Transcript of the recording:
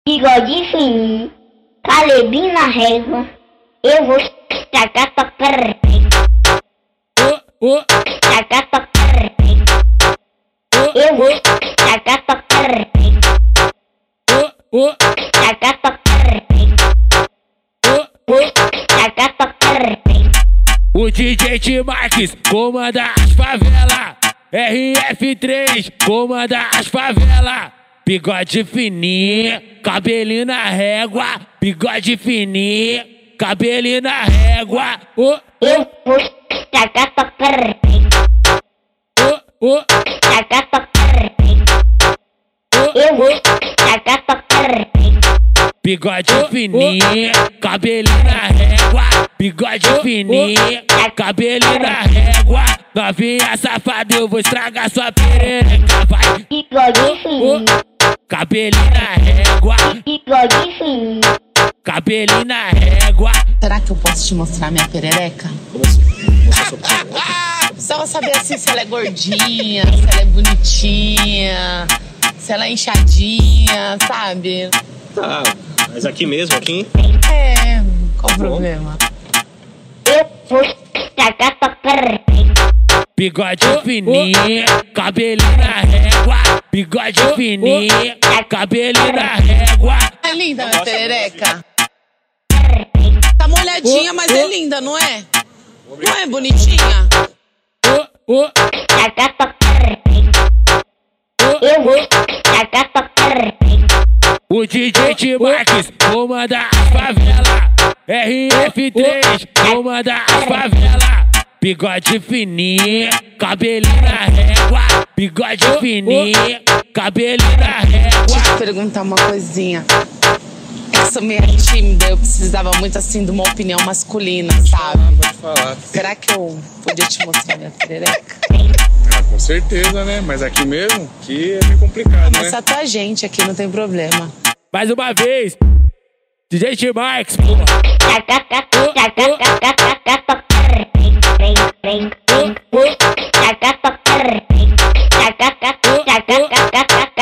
Bigode fininho, calebinho na régua, eu vou estragar tua perereca. Estragar tua perereca. Eu vou estragar tua perereca. Estragar tua perereca. Vou estragar tua perereca. O DJ T-Marques comanda as favelas. RF3 comanda as favelas. Bigode fininho, cabelinho na régua. Bigode fininho, cabelinho na régua. Eu vou estragar tua perereca. Estragar tua perereca. Eu vou estragar tua perereca. Bigode fininho, cabelinho na régua. Bigode fininho, cabelinho na régua. Novinha safada, eu vou estragar sua perereca. Vai, Bigode fininho, cabelinho na régua. bigode fininho. Cabelinho na régua. Será que eu posso te mostrar minha perereca? Só saber assim se ela é gordinha, se ela é bonitinha, se ela é inchadinha, sabe? Tá, mas aqui mesmo, aqui? É, qual o problema? Eu vou estragar tua perereca. Bigode fininho, cabelinho na régua. Bigode fininho, cabelinho na régua. É linda minha perereca? Tá molhadinha, mas é linda, não é? Não é bonitinha? Estragar tua perereca. Eu vou estragar tua perereca. O DJ T-Marques comanda as favelas. RF3 comanda as favelas. Bigode fininho, cabelinho na régua. Bigode fininho, cabelinho na régua. Deixa eu te perguntar uma coisinha. Eu sou meio tímida, eu precisava muito assim de uma opinião masculina, sabe? Pode falar. Será que eu podia te mostrar minha perereca? Ah, com certeza, né? Mas aqui mesmo, aqui é meio complicado, Mas né? só tua gente aqui, não tem problema. Mais uma vez, DJ T-Marques, porra. Estragar tua perereca. Estragar tua perereca. Estragar